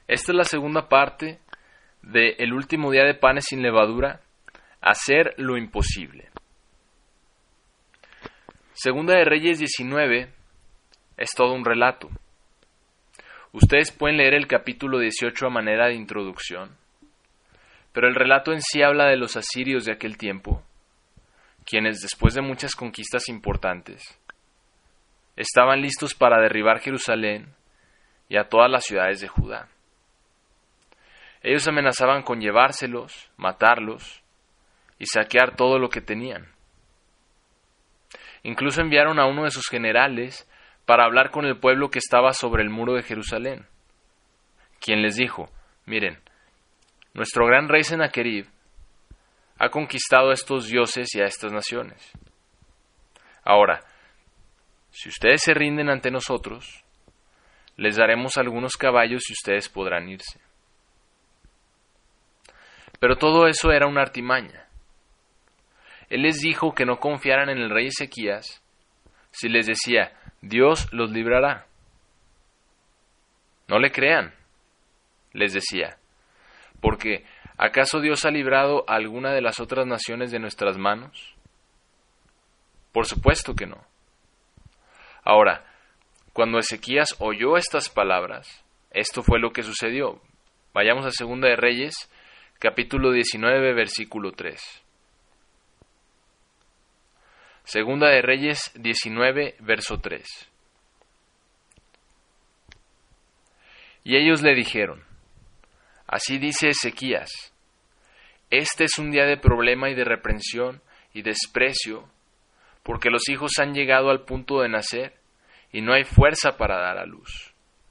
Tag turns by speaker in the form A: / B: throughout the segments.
A: Esta es la segunda parte de El último día de panes sin levadura, hacer lo imposible. Segunda de Reyes 19 es todo un relato. Ustedes pueden leer el capítulo 18 a manera de introducción, pero el relato en sí habla de los asirios de aquel tiempo, quienes después de muchas conquistas importantes, estaban listos para derribar Jerusalén y a todas las ciudades de Judá. Ellos amenazaban con llevárselos, matarlos y saquear todo lo que tenían. Incluso enviaron a uno de sus generales para hablar con el pueblo que estaba sobre el muro de Jerusalén, quien les dijo: miren, nuestro gran rey Sennacherib ha conquistado a estos dioses y a estas naciones. Ahora, si ustedes se rinden ante nosotros, les daremos algunos caballos y ustedes podrán irse. Pero todo eso era una artimaña. Él les dijo que no confiaran en el rey Ezequías si les decía: Dios los librará. No le crean, les decía, porque ¿acaso Dios ha librado a alguna de las otras naciones de nuestras manos? Por supuesto que no. Ahora, cuando Ezequías oyó estas palabras, esto fue lo que sucedió. Vayamos a Segunda de Reyes, capítulo 19, versículo 3. Segunda de Reyes 19, verso 3. Y ellos le dijeron: así dice Ezequías, este es un día de problema y de reprensión y desprecio, porque los hijos han llegado al punto de nacer y no hay fuerza para dar a luz.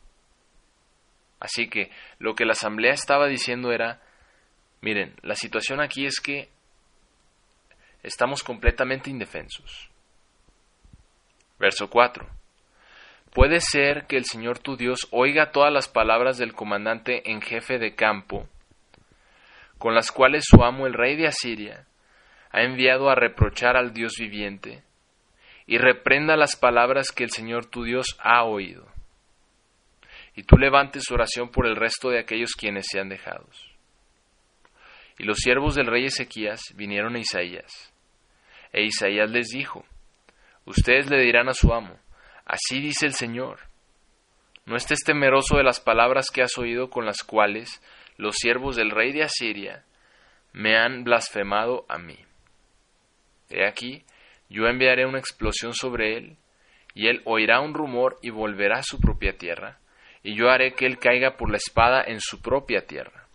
A: Así que lo que la asamblea estaba diciendo era: miren, la situación aquí es que estamos completamente indefensos. Verso 4. Puede ser que el Señor tu Dios oiga todas las palabras del comandante en jefe de campo, con las cuales su amo el rey de Asiria ha enviado a reprochar al Dios viviente, y reprenda las palabras que el Señor tu Dios ha oído. Y tú levantes oración por el resto de aquellos quienes sean dejados. Y los siervos del rey Ezequías vinieron a Isaías, e Isaías les dijo: ustedes le dirán a su amo: así dice el Señor, no estés temeroso de las palabras que has oído, con las cuales los siervos del rey de Asiria me han blasfemado a mí. He aquí, yo enviaré una explosión sobre él, y él oirá un rumor y volverá a su propia tierra, y yo haré que él caiga por la espada en su propia tierra.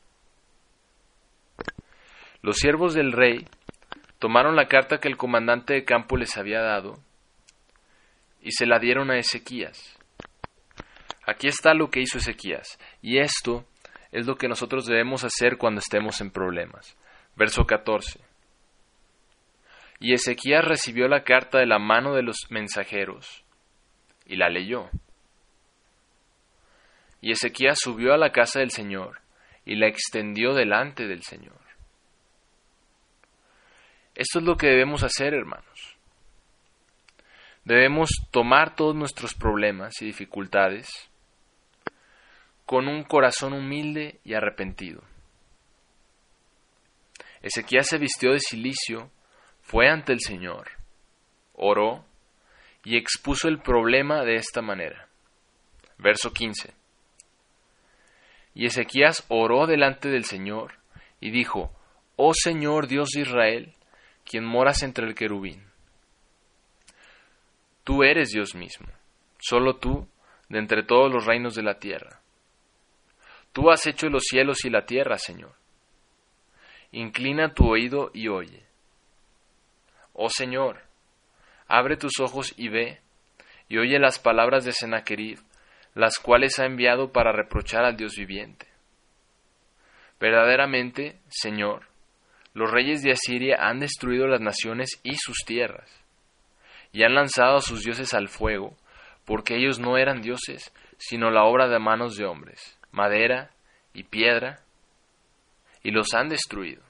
A: Los siervos del rey tomaron la carta que el comandante de campo les había dado y se la dieron a Ezequías. Aquí está lo que hizo Ezequías, y esto es lo que nosotros debemos hacer cuando estemos en problemas. Verso 14. Y Ezequías recibió la carta de la mano de los mensajeros y la leyó. Y Ezequías subió a la casa del Señor y la extendió delante del Señor. Esto es lo que debemos hacer, hermanos. Debemos tomar todos nuestros problemas y dificultades con un corazón humilde y arrepentido. Ezequías se vistió de cilicio, fue ante el Señor, oró y expuso el problema de esta manera. Verso 15. Y Ezequías oró delante del Señor y dijo: oh Señor Dios de Israel, quien moras entre el querubín, tú eres Dios mismo, solo tú, de entre todos los reinos de la tierra. Tú has hecho los cielos y la tierra, Señor. Inclina tu oído y oye. Oh Señor, abre tus ojos y ve, y oye las palabras de Sennacherib, las cuales ha enviado para reprochar al Dios viviente. Verdaderamente, Señor, los reyes de Asiria han destruido las naciones y sus tierras, y han lanzado a sus dioses al fuego, porque ellos no eran dioses, sino la obra de manos de hombres, madera y piedra, y los han destruido.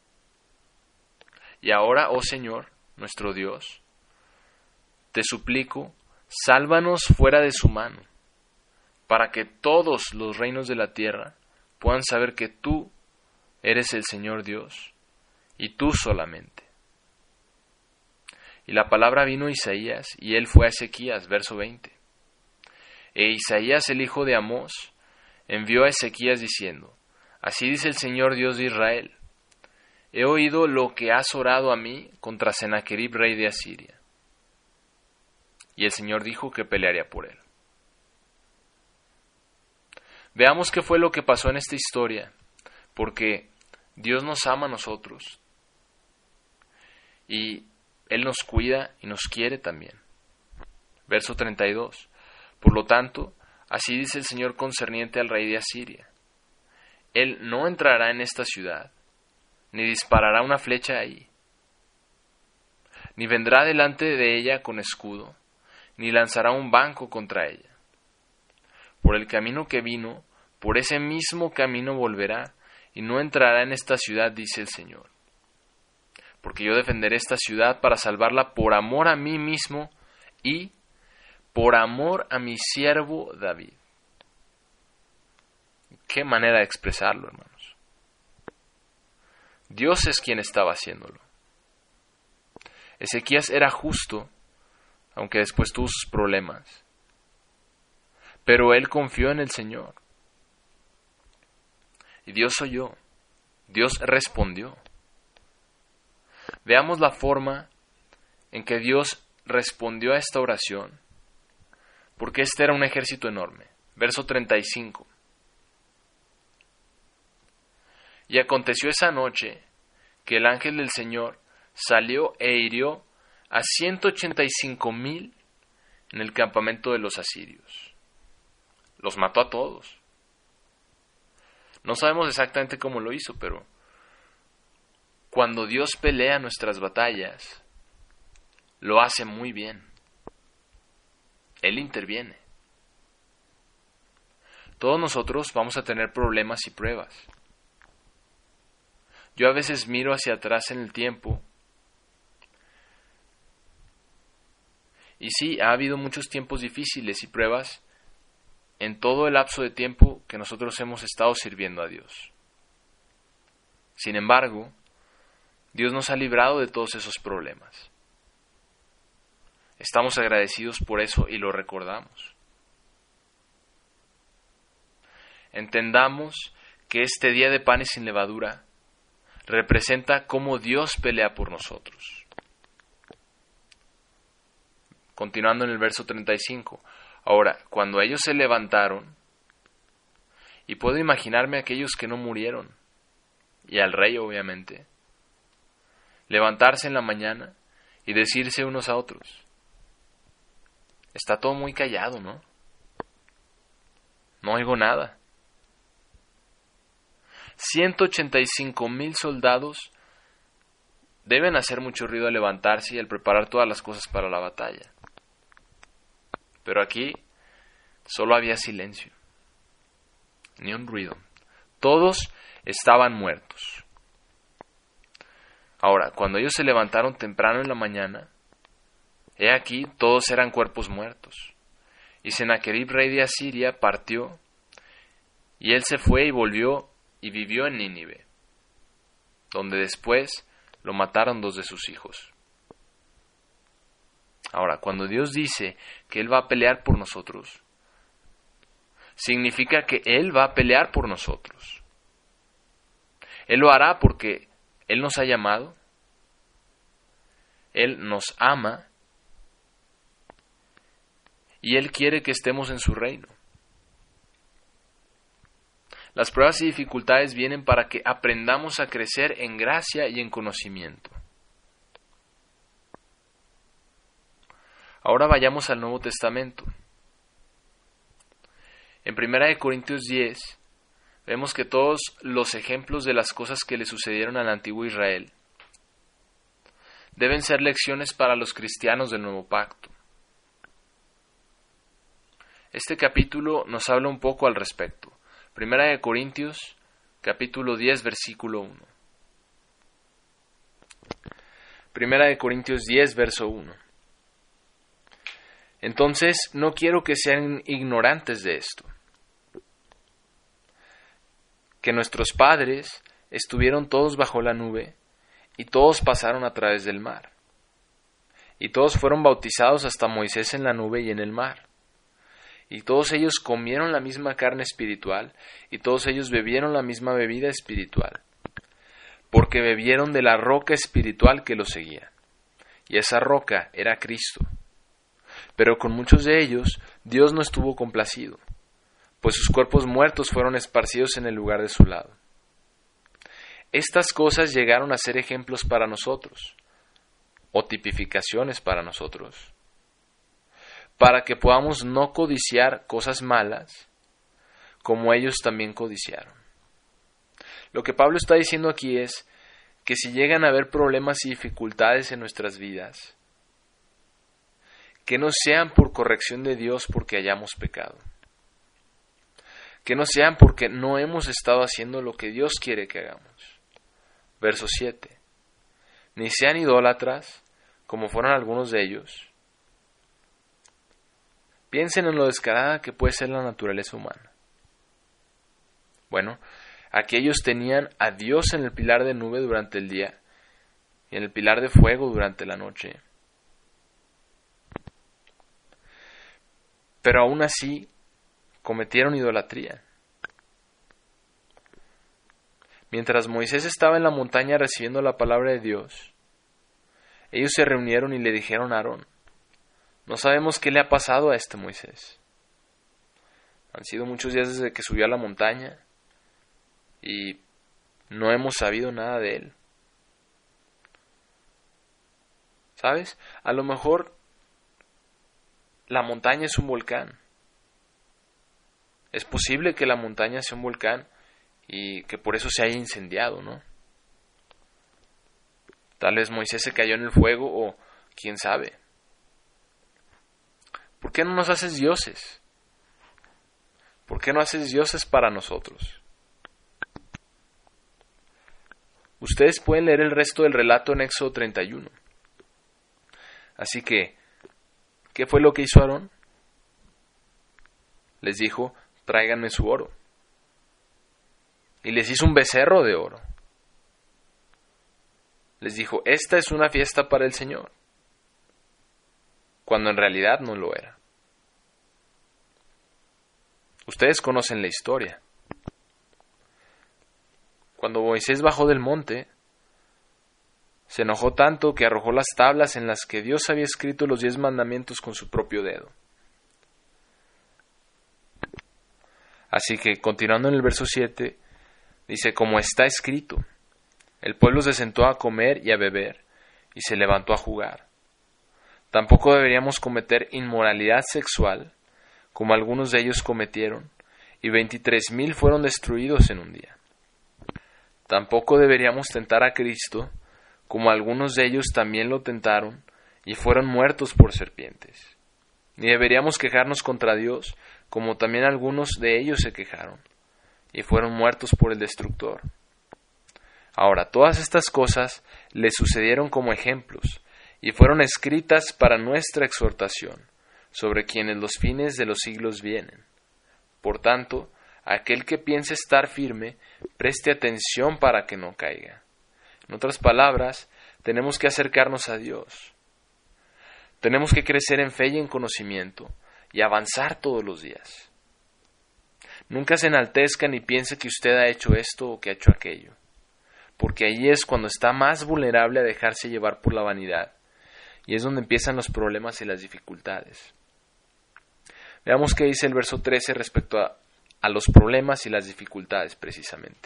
A: Y ahora, oh Señor, nuestro Dios, te suplico, sálvanos fuera de su mano, para que todos los reinos de la tierra puedan saber que tú eres el Señor Dios, y tú solamente. Y la palabra vino a Isaías, y él fue a Ezequías, verso 20. E Isaías, el hijo de Amós, envió a Ezequías diciendo: Así dice el Señor Dios de Israel: He oído lo que has orado a mí contra Sennacherib, rey de Asiria. Y el Señor dijo que pelearía por él. Veamos qué fue lo que pasó en esta historia, porque Dios nos ama a nosotros, y Él nos cuida y nos quiere también. Verso 32. Por lo tanto, así dice el Señor concerniente al rey de Asiria: Él no entrará en esta ciudad, ni disparará una flecha ahí, ni vendrá delante de ella con escudo, ni lanzará un banco contra ella. Por el camino que vino, por ese mismo camino volverá, y no entrará en esta ciudad, dice el Señor. Porque yo defenderé esta ciudad para salvarla por amor a mí mismo y por amor a mi siervo David. Qué manera de expresarlo, hermanos. Dios es quien estaba haciéndolo. Ezequías era justo, aunque después tuvo sus problemas. Pero él confió en el Señor. Y Dios oyó. Dios respondió. Veamos la forma en que Dios respondió a esta oración, porque este era un ejército enorme. Verso 35. Y aconteció esa noche que el ángel del Señor salió e hirió a 185,000 en el campamento de los asirios. Los mató a todos. No sabemos exactamente cómo lo hizo, pero cuando Dios pelea nuestras batallas, lo hace muy bien. Él interviene. Todos nosotros vamos a tener problemas y pruebas. Yo a veces miro hacia atrás en el tiempo, y sí, ha habido muchos tiempos difíciles y pruebas en todo el lapso de tiempo que nosotros hemos estado sirviendo a Dios. Sin embargo, Dios nos ha librado de todos esos problemas. Estamos agradecidos por eso y lo recordamos. Entendamos que este día de panes sin levadura representa cómo Dios pelea por nosotros. Continuando en el verso 35. Ahora, cuando ellos se levantaron, y puedo imaginarme a aquellos que no murieron, y al rey obviamente, levantarse en la mañana y decirse unos a otros: está todo muy callado, ¿no? No oigo nada. 185,000 soldados deben hacer mucho ruido al levantarse y al preparar todas las cosas para la batalla. Pero aquí solo había silencio, ni un ruido. Todos estaban muertos. Ahora, cuando ellos se levantaron temprano en la mañana, he aquí, todos eran cuerpos muertos. Y Sennacherib, rey de Asiria, partió, y él se fue y volvió y vivió en Nínive, donde después lo mataron 2 de sus hijos. Ahora, cuando Dios dice que Él va a pelear por nosotros, significa que Él va a pelear por nosotros. Él lo hará porque Él nos ha llamado, Él nos ama, y Él quiere que estemos en su reino. Las pruebas y dificultades vienen para que aprendamos a crecer en gracia y en conocimiento. Ahora vayamos al Nuevo Testamento. En 1 Corintios 10 vemos que todos los ejemplos de las cosas que le sucedieron al antiguo Israel deben ser lecciones para los cristianos del Nuevo Pacto. Este capítulo nos habla un poco al respecto. 1 Corintios, capítulo 10, versículo 1. 1 Corintios 10, verso 1. Entonces, no quiero que sean ignorantes de esto, que nuestros padres estuvieron todos bajo la nube y todos pasaron a través del mar. Y todos fueron bautizados hasta Moisés en la nube y en el mar. Y todos ellos comieron la misma carne espiritual y todos ellos bebieron la misma bebida espiritual, porque bebieron de la roca espiritual que los seguía. Y esa roca era Cristo. Pero con muchos de ellos Dios no estuvo complacido, pues sus cuerpos muertos fueron esparcidos en el lugar de su lado. Estas cosas llegaron a ser ejemplos para nosotros, o tipificaciones para nosotros, para que podamos no codiciar cosas malas, como ellos también codiciaron. Lo que Pablo está diciendo aquí es que si llegan a haber problemas y dificultades en nuestras vidas, que no sean por corrección de Dios porque hayamos pecado, que no sean porque no hemos estado haciendo lo que Dios quiere que hagamos. Verso 7. Ni sean idólatras, como fueron algunos de ellos. Piensen en lo descarada que puede ser la naturaleza humana. Bueno, aquí ellos tenían a Dios en el pilar de nube durante el día y en el pilar de fuego durante la noche. Pero aún así cometieron idolatría. Mientras Moisés estaba en la montaña recibiendo la palabra de Dios, ellos se reunieron y le dijeron a Aarón: no sabemos qué le ha pasado a este Moisés. Han sido muchos días desde que subió a la montaña y no hemos sabido nada de él. ¿Sabes? A lo mejor la montaña es un volcán. Es posible que la montaña sea un volcán y que por eso se haya incendiado, ¿no? Tal vez Moisés se cayó en el fuego o quién sabe. ¿Por qué no nos haces dioses? ¿Por qué no haces dioses para nosotros? Ustedes pueden leer el resto del relato en Éxodo 31. Así que, ¿qué fue lo que hizo Aarón? Les dijo: tráiganme su oro. Y les hizo un becerro de oro. Les dijo: esta es una fiesta para el Señor, cuando en realidad no lo era. Ustedes conocen la historia. Cuando Moisés bajó del monte, se enojó tanto que arrojó las tablas en las que Dios había escrito los 10 mandamientos con su propio dedo. Así que, continuando en el verso 7, dice: como está escrito, el pueblo se sentó a comer y a beber, y se levantó a jugar. Tampoco deberíamos cometer inmoralidad sexual, como algunos de ellos cometieron, y 23,000 fueron destruidos en un día. Tampoco deberíamos tentar a Cristo, como algunos de ellos también lo tentaron, y fueron muertos por serpientes. Ni deberíamos quejarnos contra Dios, como también algunos de ellos se quejaron, y fueron muertos por el destructor. Ahora, todas estas cosas les sucedieron como ejemplos, y fueron escritas para nuestra exhortación, sobre quienes los fines de los siglos vienen. Por tanto, aquel que piense estar firme, preste atención para que no caiga. En otras palabras, tenemos que acercarnos a Dios. Tenemos que crecer en fe y en conocimiento, y avanzar todos los días. Nunca se enaltezca ni piense que usted ha hecho esto o que ha hecho aquello, porque ahí es cuando está más vulnerable a dejarse llevar por la vanidad, y es donde empiezan los problemas y las dificultades. Veamos qué dice el verso 13 respecto a los problemas y las dificultades precisamente.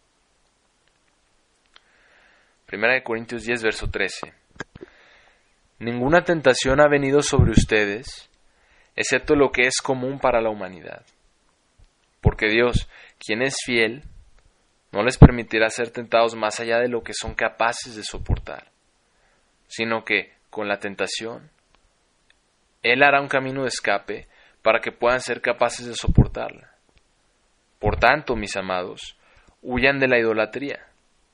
A: 1 Corintios 10, verso 13. Ninguna tentación ha venido sobre ustedes, excepto lo que es común para la humanidad. Porque Dios, quien es fiel, no les permitirá ser tentados más allá de lo que son capaces de soportar, sino que, con la tentación, Él hará un camino de escape para que puedan ser capaces de soportarla. Por tanto, mis amados, huyan de la idolatría.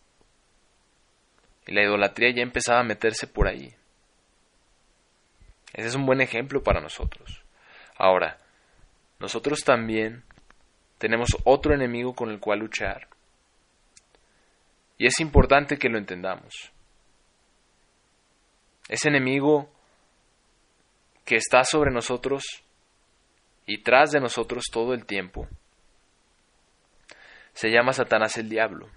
A: Y la idolatría ya empezaba a meterse por ahí. Ese es un buen ejemplo para nosotros. Ahora, nosotros también tenemos otro enemigo con el cual luchar. Y es importante que lo entendamos. Ese enemigo que está sobre nosotros y tras de nosotros todo el tiempo se llama Satanás el diablo.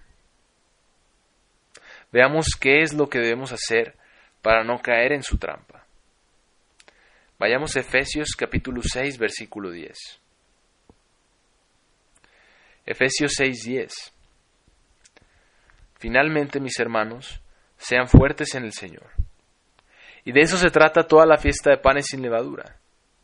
A: Veamos qué es lo que debemos hacer para no caer en su trampa. Vayamos a Efesios capítulo 6, versículo 10. Efesios 6:10. Finalmente, mis hermanos, sean fuertes en el Señor. Y de eso se trata toda la fiesta de panes sin levadura.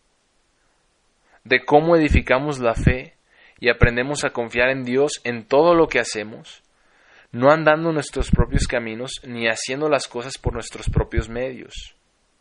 A: De cómo edificamos la fe y aprendemos a confiar en Dios en todo lo que hacemos, no andando nuestros propios caminos ni haciendo las cosas por nuestros propios medios.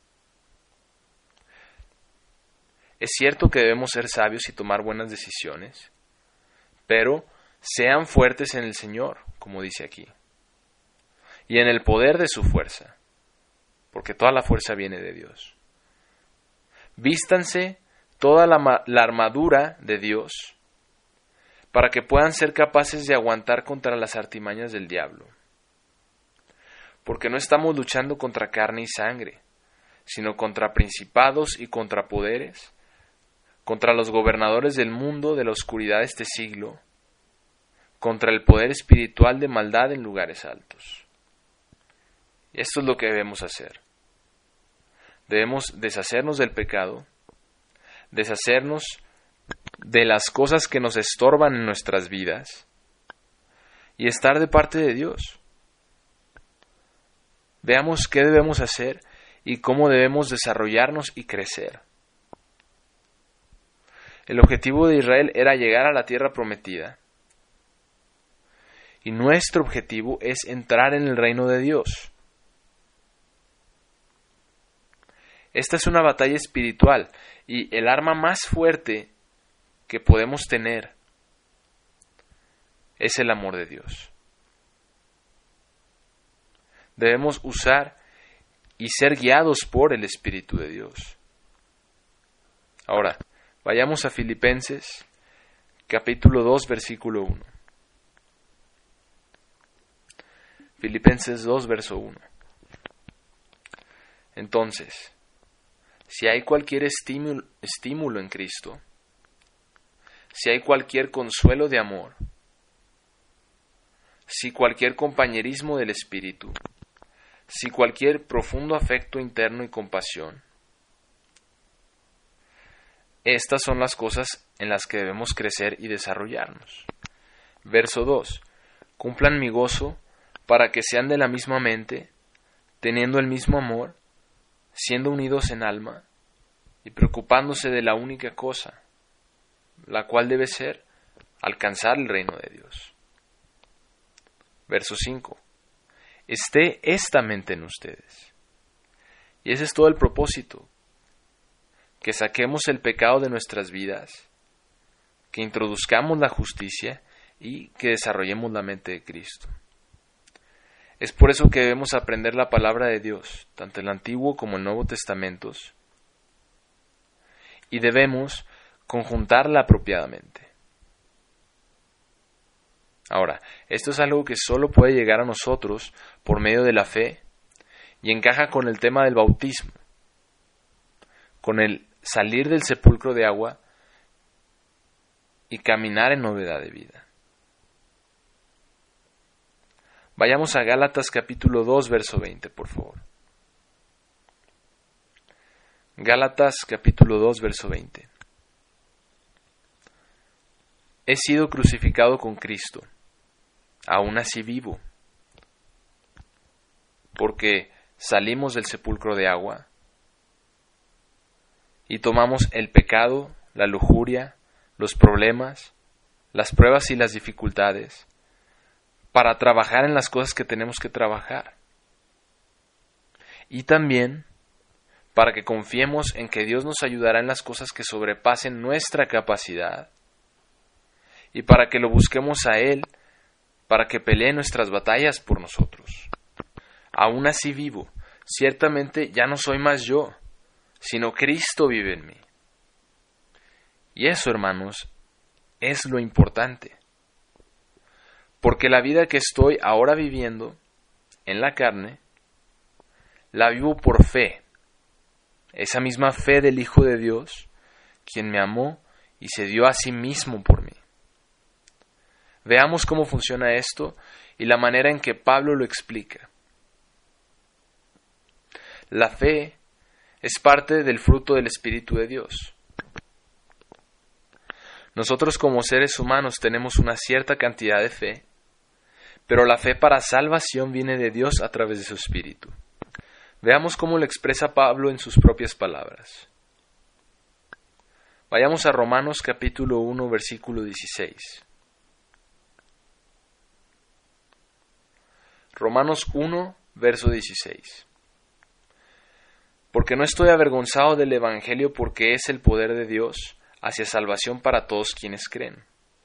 A: Es cierto que debemos ser sabios y tomar buenas decisiones, pero sean fuertes en el Señor, como dice aquí, y en el poder de su fuerza, porque toda la fuerza viene de Dios. Vístanse toda la armadura de Dios, para que puedan ser capaces de aguantar contra las artimañas del diablo. Porque no estamos luchando contra carne y sangre, sino contra principados y contra poderes, contra los gobernadores del mundo de la oscuridad de este siglo, contra el poder espiritual de maldad en lugares altos. Y esto es lo que debemos hacer. Debemos deshacernos del pecado, deshacernos de las cosas que nos estorban en nuestras vidas y estar de parte de Dios. Veamos qué debemos hacer y cómo debemos desarrollarnos y crecer. El objetivo de Israel era llegar a la tierra prometida. Y nuestro objetivo es entrar en el reino de Dios. Esta es una batalla espiritual y el arma más fuerte que podemos tener es el amor de Dios. Debemos usar y ser guiados por el Espíritu de Dios. Ahora, vayamos a Filipenses, capítulo 2, versículo 1. Filipenses 2, verso 1. Entonces, si hay cualquier estímulo en Cristo, si hay cualquier consuelo de amor, si cualquier compañerismo del Espíritu, si cualquier profundo afecto interno y compasión, estas son las cosas en las que debemos crecer y desarrollarnos. Verso 2. Cumplan mi gozo para que sean de la misma mente, teniendo el mismo amor, siendo unidos en alma y preocupándose de la única cosa, la cual debe ser alcanzar el reino de Dios. Verso 5. Esté esta mente en ustedes. Y ese es todo el propósito, que saquemos el pecado de nuestras vidas, que introduzcamos la justicia y que desarrollemos la mente de Cristo. Es por eso que debemos aprender la palabra de Dios, tanto el Antiguo como el Nuevo Testamentos, y debemos conjuntarla apropiadamente. Ahora, esto es algo que solo puede llegar a nosotros por medio de la fe y encaja con el tema del bautismo, con el salir del sepulcro de agua y caminar en novedad de vida. Vayamos a Gálatas capítulo 2, verso 20, por favor. Gálatas capítulo 2, verso 20. He sido crucificado con Cristo, aún así vivo, porque salimos del sepulcro de agua y tomamos el pecado, la lujuria, los problemas, las pruebas y las dificultades para trabajar en las cosas que tenemos que trabajar. Y también para que confiemos en que Dios nos ayudará en las cosas que sobrepasen nuestra capacidad y para que lo busquemos a Él, para que pelee nuestras batallas por nosotros. Aún así vivo, ciertamente ya no soy más yo, sino Cristo vive en mí. Y eso, hermanos, es lo importante. Porque la vida que estoy ahora viviendo en la carne, la vivo por fe. Esa misma fe del Hijo de Dios, quien me amó y se dio a sí mismo por mí. Veamos cómo funciona esto y la manera en que Pablo lo explica. La fe es parte del fruto del Espíritu de Dios. Nosotros como seres humanos tenemos una cierta cantidad de fe, pero la fe para salvación viene de Dios a través de su Espíritu. Veamos cómo lo expresa Pablo en sus propias palabras. Vayamos a Romanos capítulo 1, versículo 16. Romanos 1, verso 16. Porque no estoy avergonzado del Evangelio, porque es el poder de Dios hacia salvación para todos quienes creen.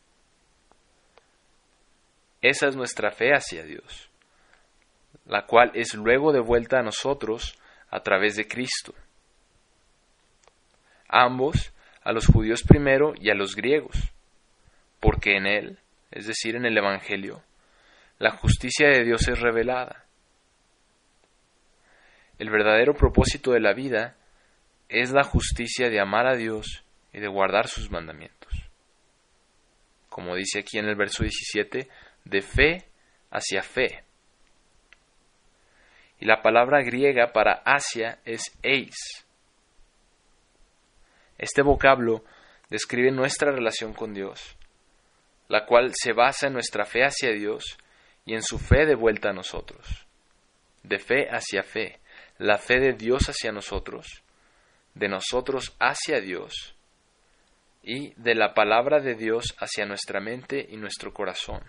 A: Esa es nuestra fe hacia Dios, la cual es luego devuelta a nosotros a través de Cristo. Ambos, a los judíos primero y a los griegos, porque en Él, es decir, en el Evangelio, la justicia de Dios es revelada. El verdadero propósito de la vida es la justicia de amar a Dios y de guardar sus mandamientos. Como dice aquí en el verso 17, de fe hacia fe. Y la palabra griega para hacia es eis. Este vocablo describe nuestra relación con Dios, la cual se basa en nuestra fe hacia Dios y en su fe de vuelta a nosotros. De fe hacia fe, la fe de Dios hacia nosotros, de nosotros hacia Dios, y de la palabra de Dios hacia nuestra mente y nuestro corazón.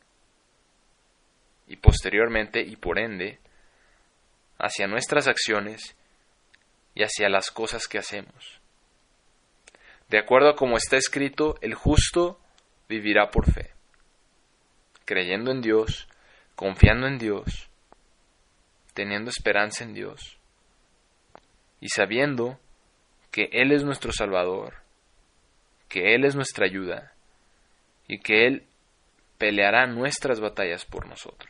A: Y posteriormente, y por ende, hacia nuestras acciones y hacia las cosas que hacemos. De acuerdo a como está escrito, el justo vivirá por fe, creyendo en Dios, confiando en Dios, teniendo esperanza en Dios, y sabiendo que Él es nuestro Salvador, que Él es nuestra ayuda, y que Él peleará nuestras batallas por nosotros.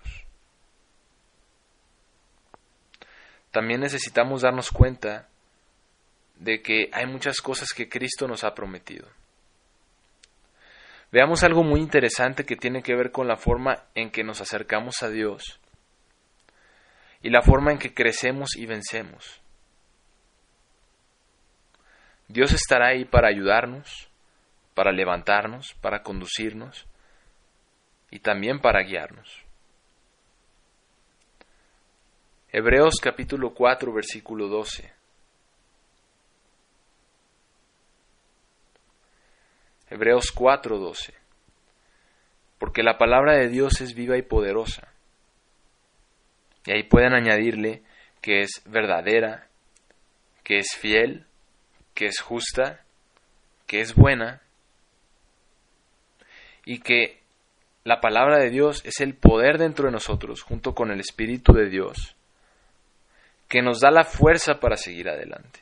A: También necesitamos darnos cuenta de que hay muchas cosas que Cristo nos ha prometido. Veamos algo muy interesante que tiene que ver con la forma en que nos acercamos a Dios y la forma en que crecemos y vencemos. Dios estará ahí para ayudarnos, para levantarnos, para conducirnos y también para guiarnos. Hebreos capítulo 4, versículo 12. Hebreos 4, 12. Porque la palabra de Dios es viva y poderosa. Y ahí pueden añadirle que es verdadera, que es fiel, que es justa, que es buena, y que la palabra de Dios es el poder dentro de nosotros, junto con el Espíritu de Dios, que nos da la fuerza para seguir adelante.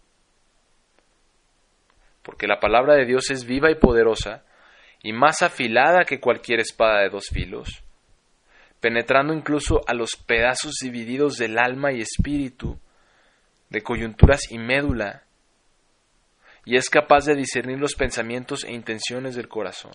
A: Porque la palabra de Dios es viva y poderosa, y más afilada que cualquier espada de 2 filos, penetrando incluso a los pedazos divididos del alma y espíritu, de coyunturas y médula, y es capaz de discernir los pensamientos e intenciones del corazón.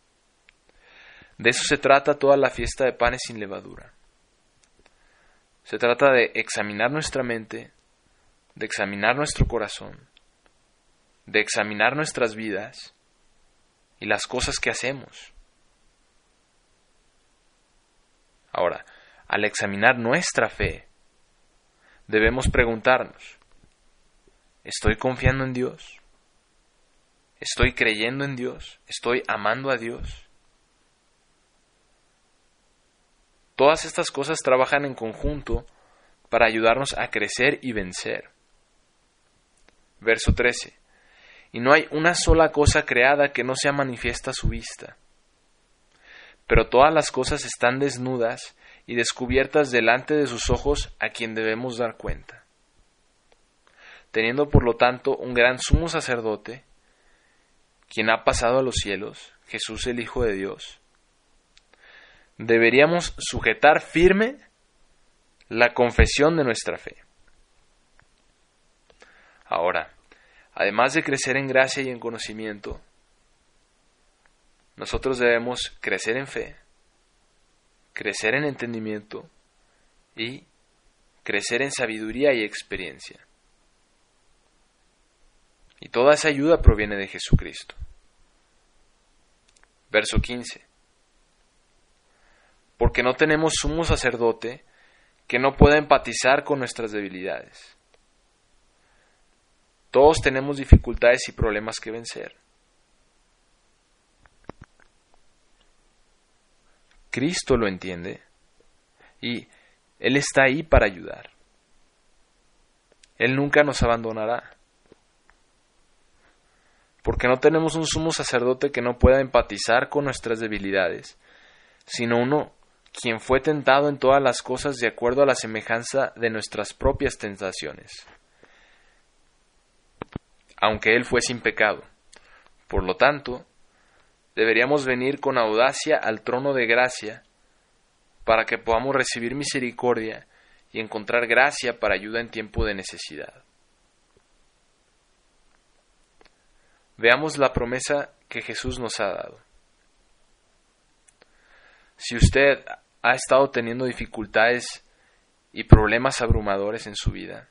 A: De eso se trata toda la fiesta de panes sin levadura. Se trata de examinar nuestra mente, de examinar nuestro corazón, de examinar nuestras vidas y las cosas que hacemos. Ahora, al examinar nuestra fe, debemos preguntarnos, ¿estoy confiando en Dios? ¿Estoy creyendo en Dios? ¿Estoy amando a Dios? Todas estas cosas trabajan en conjunto para ayudarnos a crecer y vencer. Verso 13. Y no hay una sola cosa creada que no sea manifiesta a su vista. Pero todas las cosas están desnudas y descubiertas delante de sus ojos, a quien debemos dar cuenta. Teniendo por lo tanto un gran sumo sacerdote quien ha pasado a los cielos, Jesús el Hijo de Dios, deberíamos sujetar firme la confesión de nuestra fe. Ahora, además de crecer en gracia y en conocimiento, nosotros debemos crecer en fe, crecer en entendimiento y crecer en sabiduría y experiencia. Y toda esa ayuda proviene de Jesucristo. Verso 15. Porque no tenemos sumo sacerdote que no pueda empatizar con nuestras debilidades. Todos tenemos dificultades y problemas que vencer. Cristo lo entiende y Él está ahí para ayudar. Él nunca nos abandonará. Porque no tenemos un sumo sacerdote que no pueda empatizar con nuestras debilidades, sino uno quien fue tentado en todas las cosas de acuerdo a la semejanza de nuestras propias tentaciones, aunque Él fue sin pecado. Por lo tanto, deberíamos venir con audacia al trono de gracia para que podamos recibir misericordia y encontrar gracia para ayuda en tiempo de necesidad. Veamos la promesa que Jesús nos ha dado. Si usted ha estado teniendo dificultades y problemas abrumadores en su vida,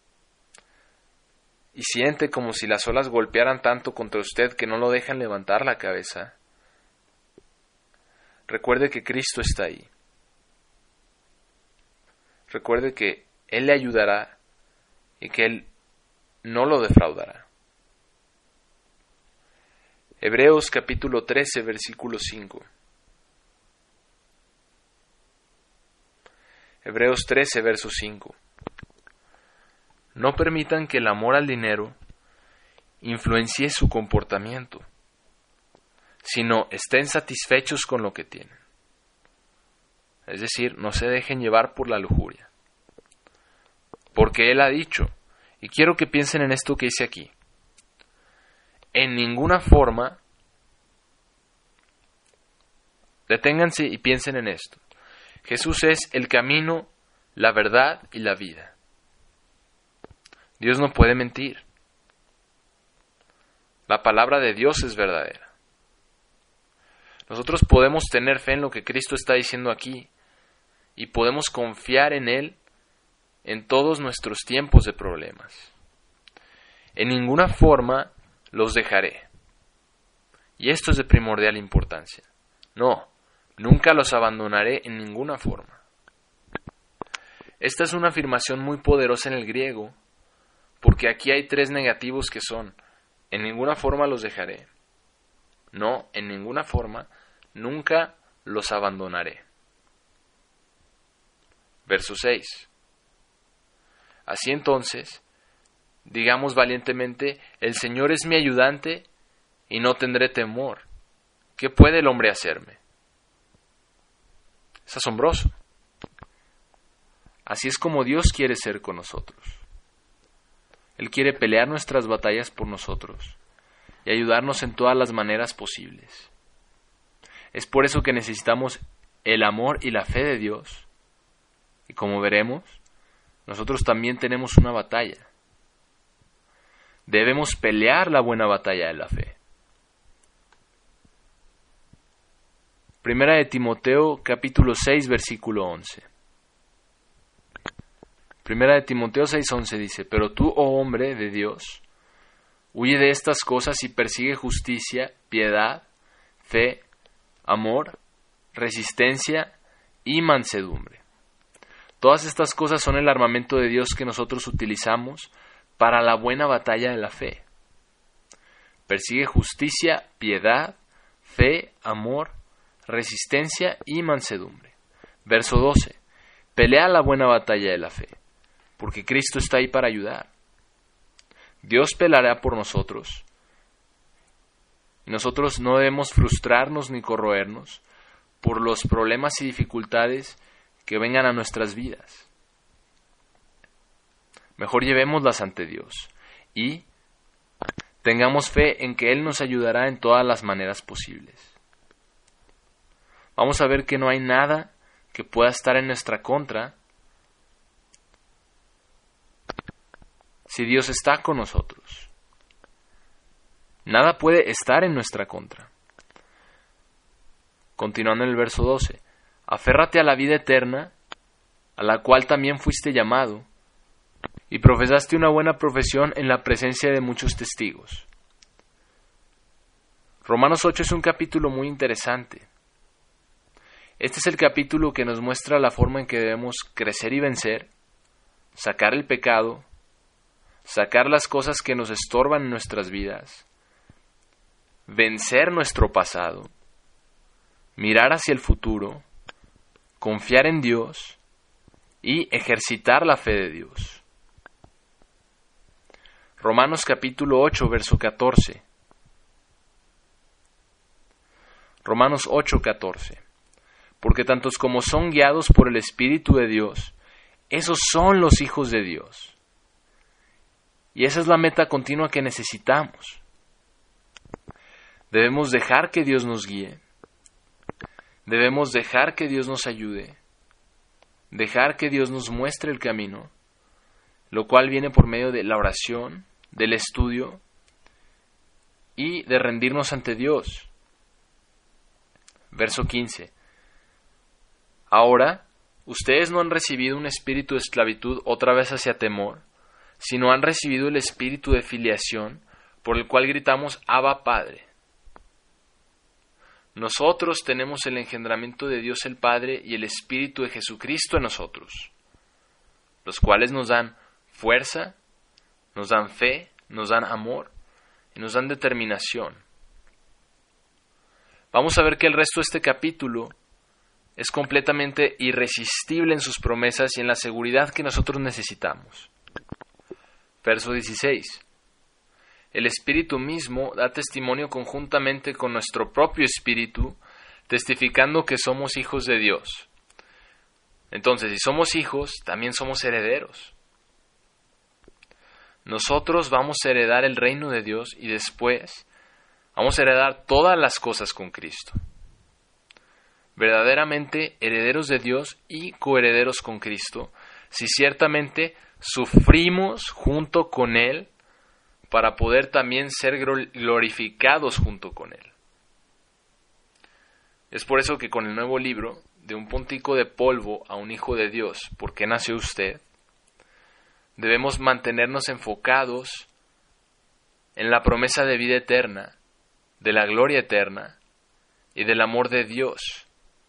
A: y siente como si las olas golpearan tanto contra usted que no lo dejan levantar la cabeza, recuerde que Cristo está ahí. Recuerde que Él le ayudará y que Él no lo defraudará. Hebreos capítulo 13, versículo 5. Hebreos 13, verso 5. No permitan que el amor al dinero influencie su comportamiento, sino estén satisfechos con lo que tienen. Es decir, no se dejen llevar por la lujuria. Porque Él ha dicho, y quiero que piensen en esto que dice aquí, en ninguna forma, deténganse y piensen en esto. Jesús es el camino, la verdad y la vida. Dios no puede mentir. La palabra de Dios es verdadera. Nosotros podemos tener fe en lo que Cristo está diciendo aquí y podemos confiar en Él en todos nuestros tiempos de problemas. En ninguna forma los dejaré. Y esto es de primordial importancia. No, nunca los abandonaré en ninguna forma. Esta es una afirmación muy poderosa en el griego, porque aquí hay tres negativos que son: en ninguna forma los dejaré. No, en ninguna forma, nunca los abandonaré. Verso 6. Así entonces, digamos valientemente, el Señor es mi ayudante y no tendré temor. ¿Qué puede el hombre hacerme? Es asombroso. Así es como Dios quiere ser con nosotros. Él quiere pelear nuestras batallas por nosotros y ayudarnos en todas las maneras posibles. Es por eso que necesitamos el amor y la fe de Dios. Y como veremos, nosotros también tenemos una batalla. Debemos pelear la buena batalla de la fe. Primera de Timoteo, capítulo 6, versículo 11. Primera de Timoteo 6:11 dice: pero tú, oh hombre de Dios, huye de estas cosas y persigue justicia, piedad, fe, amor, resistencia y mansedumbre. Todas estas cosas son el armamento de Dios que nosotros utilizamos para la buena batalla de la fe. Persigue justicia, piedad, fe, amor, resistencia y mansedumbre. Verso 12. Pelea la buena batalla de la fe, porque Cristo está ahí para ayudar. Dios peleará por nosotros. Nosotros no debemos frustrarnos ni corroernos por los problemas y dificultades que vengan a nuestras vidas. Mejor llevémoslas ante Dios y tengamos fe en que Él nos ayudará en todas las maneras posibles. Vamos a ver que no hay nada que pueda estar en nuestra contra si Dios está con nosotros. Nada puede estar en nuestra contra. Continuando en el verso 12. Aférrate a la vida eterna, a la cual también fuiste llamado, y profesaste una buena profesión en la presencia de muchos testigos. Romanos 8 es un capítulo muy interesante. Este es el capítulo que nos muestra la forma en que debemos crecer y vencer, sacar el pecado, sacar las cosas que nos estorban en nuestras vidas, vencer nuestro pasado, mirar hacia el futuro, confiar en Dios y ejercitar la fe de Dios. Romanos capítulo 8, verso 14. Romanos 8, 14. Porque tantos como son guiados por el Espíritu de Dios, esos son los hijos de Dios. Y esa es la meta continua que necesitamos. Debemos dejar que Dios nos guíe. Debemos dejar que Dios nos ayude. Dejar que Dios nos muestre el camino, lo cual viene por medio de la oración, del estudio y de rendirnos ante Dios. Verso 15. Ahora, ustedes no han recibido un espíritu de esclavitud otra vez hacia temor, sino han recibido el espíritu de filiación, por el cual gritamos, Abba, Padre. Nosotros tenemos el engendramiento de Dios el Padre y el Espíritu de Jesucristo en nosotros, los cuales nos dan fuerza, nos dan fe, nos dan amor y nos dan determinación. Vamos a ver que el resto de este capítulo es completamente irresistible en sus promesas y en la seguridad que nosotros necesitamos. Verso 16. El Espíritu mismo da testimonio conjuntamente con nuestro propio Espíritu, testificando que somos hijos de Dios. Entonces, si somos hijos, también somos herederos. Nosotros vamos a heredar el reino de Dios y después vamos a heredar todas las cosas con Cristo. Verdaderamente herederos de Dios y coherederos con Cristo, si ciertamente sufrimos junto con Él, para poder también ser glorificados junto con Él. Es por eso que con el nuevo libro, de un puntico de polvo a un hijo de Dios, ¿por qué nació usted?, debemos mantenernos enfocados en la promesa de vida eterna, de la gloria eterna y del amor de Dios.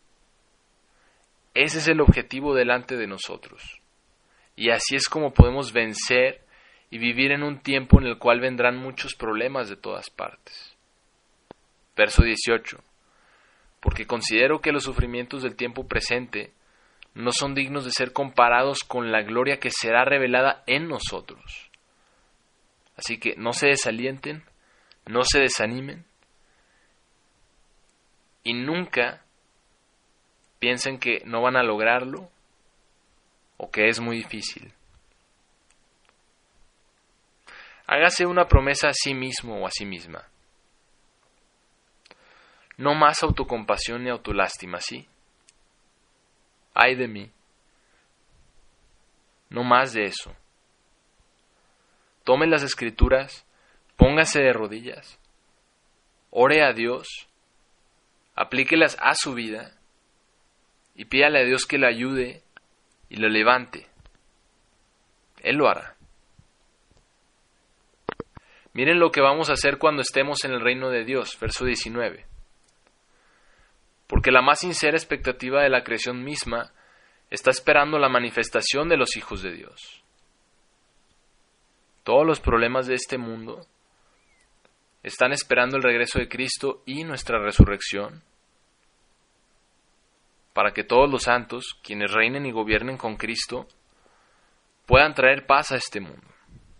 A: Ese es el objetivo delante de nosotros. Y así es como podemos vencer y vivir en un tiempo en el cual vendrán muchos problemas de todas partes. Verso 18. Porque considero que los sufrimientos del tiempo presente no son dignos de ser comparados con la gloria que será revelada en nosotros. Así que no se desalienten, no se desanimen y nunca piensen que no van a lograrlo o que es muy difícil. Hágase una promesa a sí mismo o a sí misma. No más autocompasión ni autolástima, ¿sí? ¡Ay de mí! No más de eso. Tome las Escrituras, póngase de rodillas, ore a Dios, aplíquelas a su vida y pídale a Dios que le ayude y lo levante. Él lo hará. Miren lo que vamos a hacer cuando estemos en el reino de Dios, verso 19. Porque la más sincera expectativa de la creación misma está esperando la manifestación de los hijos de Dios. Todos los problemas de este mundo están esperando el regreso de Cristo y nuestra resurrección, para que todos los santos, quienes reinen y gobiernen con Cristo, puedan traer paz a este mundo.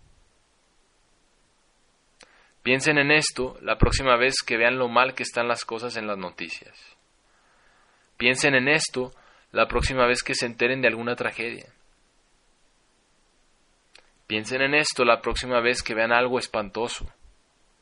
A: Piensen en esto la próxima vez que vean lo mal que están las cosas en las noticias. Piensen en esto la próxima vez que se enteren de alguna tragedia. Piensen en esto la próxima vez que vean algo espantoso.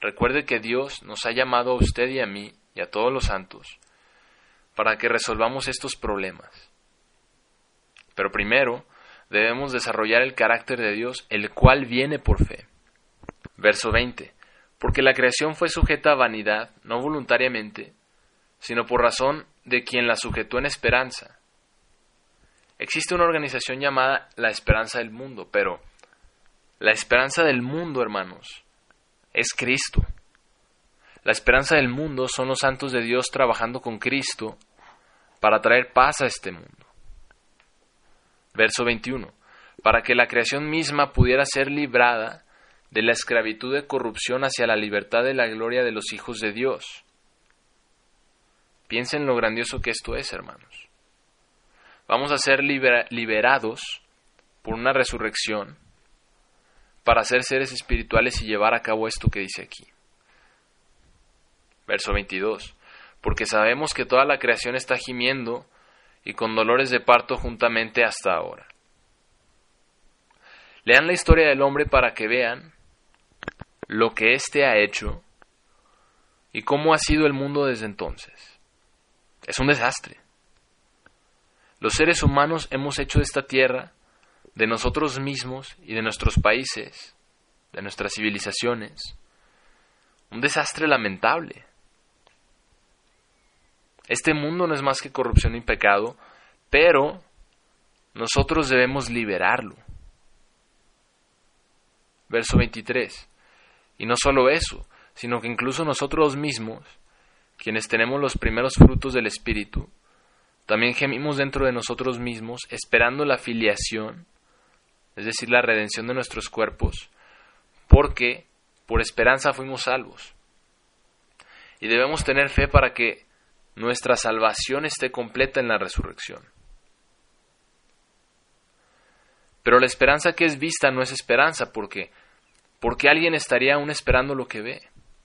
A: recuerde que Dios nos ha llamado a usted y a mí y a todos los santos para que resolvamos estos problemas. Pero primero debemos desarrollar el carácter de Dios, el cual viene por fe. Verso 20. Porque la creación fue sujeta a vanidad, no voluntariamente, sino por razón de quien la sujetó en esperanza. Existe una organización llamada la Esperanza del Mundo, pero la esperanza del mundo, hermanos, es Cristo. La esperanza del mundo son los santos de Dios trabajando con Cristo para traer paz a este mundo. Verso 21. Para que la creación misma pudiera ser librada de la esclavitud de corrupción hacia la libertad de la gloria de los hijos de Dios. Piensen lo grandioso que esto es, hermanos. Vamos a ser liberados por una resurrección para ser seres espirituales y llevar a cabo esto que dice aquí. Verso 22. Porque sabemos que toda la creación está gimiendo y con dolores de parto juntamente hasta ahora. Lean la historia del hombre para que vean lo que éste ha hecho y cómo ha sido el mundo desde entonces. Es un desastre. Los seres humanos hemos hecho de esta tierra, de nosotros mismos y de nuestros países, de nuestras civilizaciones, un desastre lamentable. Este mundo no es más que corrupción y pecado, pero nosotros debemos liberarlo. Verso 23. Y no solo eso, sino que incluso nosotros mismos, quienes tenemos los primeros frutos del Espíritu, también gemimos dentro de nosotros mismos, esperando la filiación, es decir, la redención de nuestros cuerpos, porque por esperanza fuimos salvos. Y debemos tener fe para que nuestra salvación esté completa en la resurrección. Pero la esperanza que es vista no es esperanza, porque alguien estaría aún esperando lo que ve.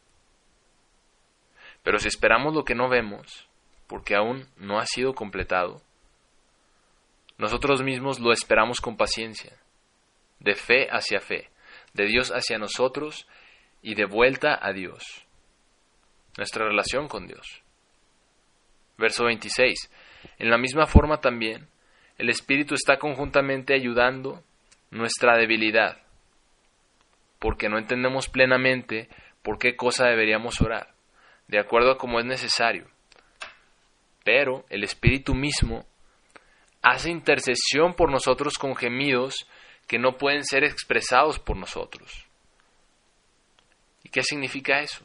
A: Pero si esperamos lo que no vemos, porque aún no ha sido completado, nosotros mismos lo esperamos con paciencia, de fe hacia fe, de Dios hacia nosotros y de vuelta a Dios, nuestra relación con Dios. Verso 26. En la misma forma también, el Espíritu está conjuntamente ayudando nuestra debilidad, porque no entendemos plenamente por qué cosa deberíamos orar, de acuerdo a como es necesario. Pero el Espíritu mismo hace intercesión por nosotros con gemidos que no pueden ser expresados por nosotros. ¿Y qué significa eso?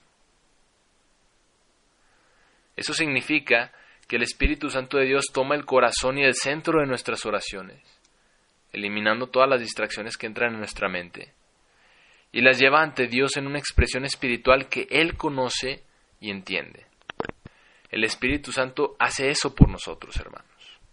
A: Eso significa que el Espíritu Santo de Dios toma el corazón y el centro de nuestras oraciones, eliminando todas las distracciones que entran en nuestra mente, y las lleva ante Dios en una expresión espiritual que Él conoce y entiende. El Espíritu Santo hace eso por nosotros, hermanos.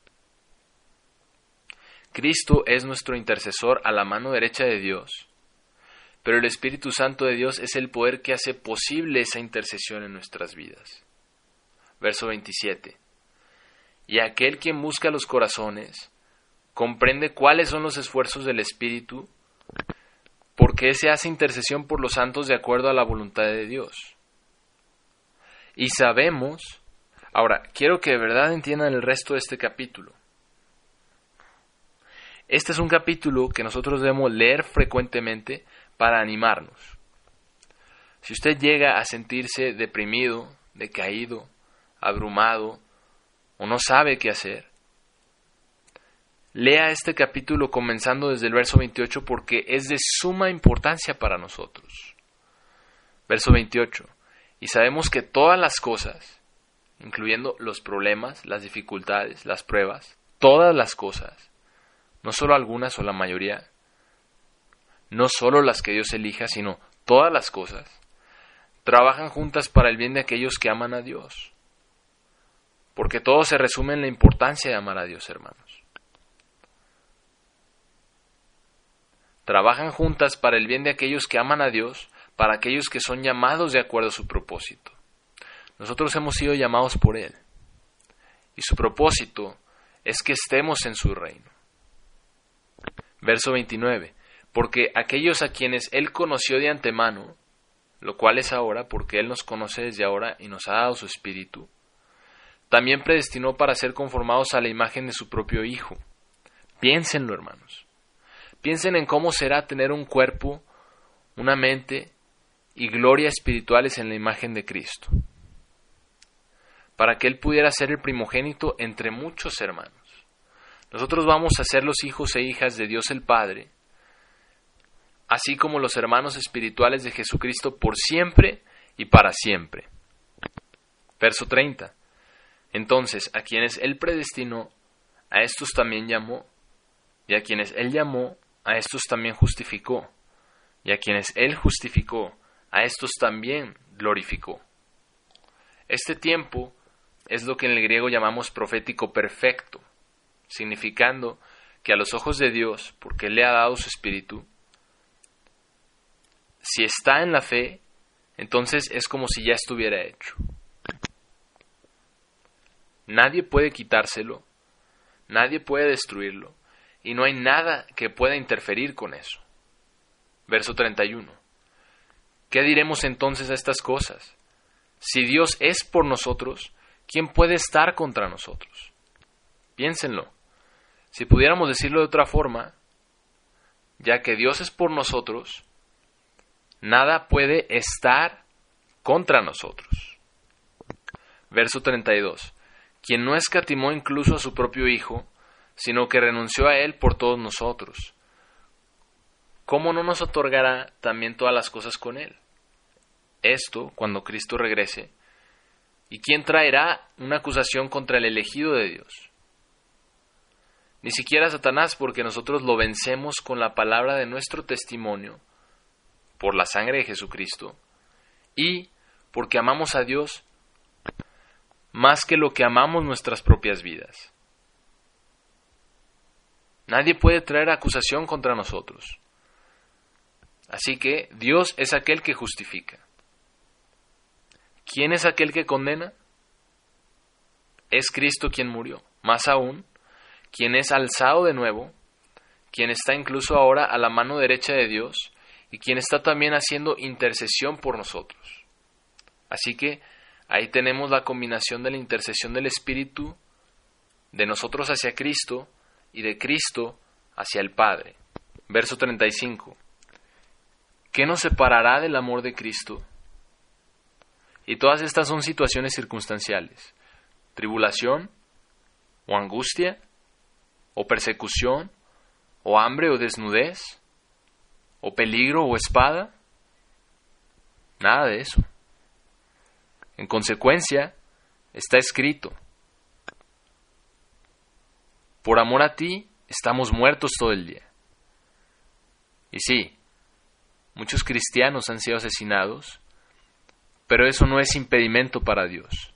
A: Cristo es nuestro intercesor a la mano derecha de Dios, pero el Espíritu Santo de Dios es el poder que hace posible esa intercesión en nuestras vidas. Verso 27. Y aquel quien busca los corazones comprende cuáles son los esfuerzos del Espíritu, porque ese hace intercesión por los santos de acuerdo a la voluntad de Dios. Y sabemos, ahora, quiero que de verdad entiendan el resto de este capítulo. Este es un capítulo que nosotros debemos leer frecuentemente para animarnos. Si usted llega a sentirse deprimido, decaído, abrumado, o no sabe qué hacer, lea este capítulo comenzando desde el verso 28 porque es de suma importancia para nosotros. Verso 28. Y sabemos que todas las cosas, incluyendo los problemas, las dificultades, las pruebas, todas las cosas, no solo algunas o la mayoría, no solo las que Dios elija, sino todas las cosas, trabajan juntas para el bien de aquellos que aman a Dios. Porque todo se resume en la importancia de amar a Dios, hermanos. Trabajan juntas para el bien de aquellos que aman a Dios, para aquellos que son llamados de acuerdo a su propósito. Nosotros hemos sido llamados por Él. Y su propósito es que estemos en su reino. Verso 29. Porque aquellos a quienes Él conoció de antemano, lo cual es ahora, porque Él nos conoce desde ahora y nos ha dado su Espíritu, también predestinó para ser conformados a la imagen de su propio Hijo. Piénsenlo, hermanos. Piensen en cómo será tener un cuerpo, una mente y gloria espirituales en la imagen de Cristo, para que Él pudiera ser el primogénito entre muchos hermanos. Nosotros vamos a ser los hijos e hijas de Dios el Padre, así como los hermanos espirituales de Jesucristo por siempre y para siempre. Verso 30. Entonces, a quienes Él predestinó, a estos también llamó, y a quienes Él llamó, a estos también justificó, y a quienes Él justificó, a estos también glorificó. Este tiempo es lo que en el griego llamamos profético perfecto, significando que a los ojos de Dios, porque Él le ha dado su Espíritu, si está en la fe, entonces es como si ya estuviera hecho. Nadie puede quitárselo, nadie puede destruirlo, y no hay nada que pueda interferir con eso. Verso 31. ¿Qué diremos entonces a estas cosas? Si Dios es por nosotros, ¿quién puede estar contra nosotros? Piénsenlo. Si pudiéramos decirlo de otra forma, ya que Dios es por nosotros, nada puede estar contra nosotros. Verso 32. Quien no escatimó incluso a su propio Hijo, sino que renunció a Él por todos nosotros, ¿cómo no nos otorgará también todas las cosas con Él? Esto, cuando Cristo regrese. ¿Y quién traerá una acusación contra el elegido de Dios? Ni siquiera Satanás, porque nosotros lo vencemos con la palabra de nuestro testimonio, por la sangre de Jesucristo, y porque amamos a Dios más que lo que amamos nuestras propias vidas. Nadie puede traer acusación contra nosotros. Así que Dios es aquel que justifica. ¿Quién es aquel que condena? Es Cristo quien murió. Más aún, quien es alzado de nuevo, quien está incluso ahora a la mano derecha de Dios y quien está también haciendo intercesión por nosotros. Así que ahí tenemos la combinación de la intercesión del Espíritu, de nosotros hacia Cristo y de Cristo hacia el Padre. Verso 35. ¿Qué nos separará del amor de Cristo? Y todas estas son situaciones circunstanciales. Tribulación, o angustia, o persecución, o hambre o desnudez, o peligro o espada. Nada de eso. En consecuencia, está escrito: por amor a ti, estamos muertos todo el día. Y sí, muchos cristianos han sido asesinados, pero eso no es impedimento para Dios.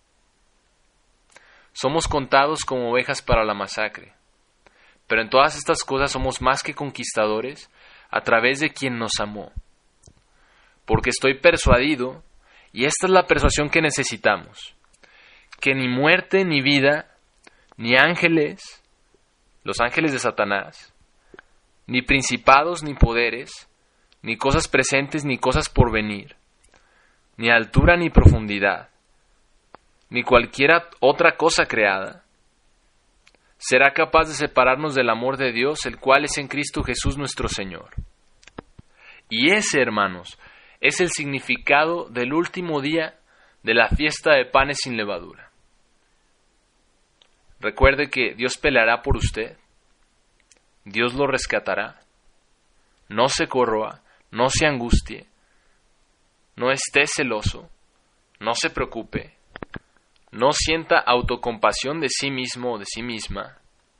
A: Somos contados como ovejas para la masacre, pero en todas estas cosas somos más que conquistadores a través de quien nos amó. Porque estoy persuadido, y esta es la persuasión que necesitamos, que ni muerte ni vida, ni ángeles, los ángeles de Satanás, ni principados ni poderes, ni cosas presentes ni cosas por venir, ni altura ni profundidad, ni cualquier otra cosa creada, será capaz de separarnos del amor de Dios, el cual es en Cristo Jesús nuestro Señor. Y ese, hermanos, es el significado del último día de la fiesta de panes sin levadura. Recuerde que Dios peleará por usted, Dios lo rescatará. No se corroa, no se angustie, no esté celoso, no se preocupe, no sienta autocompasión de sí mismo o de sí misma.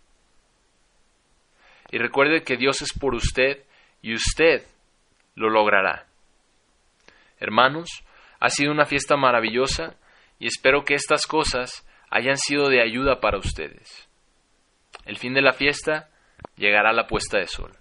A: Y recuerde que Dios es por usted y usted lo logrará. Hermanos, ha sido una fiesta maravillosa y espero que estas cosas hayan sido de ayuda para ustedes. El fin de la fiesta llegará a la puesta de sol.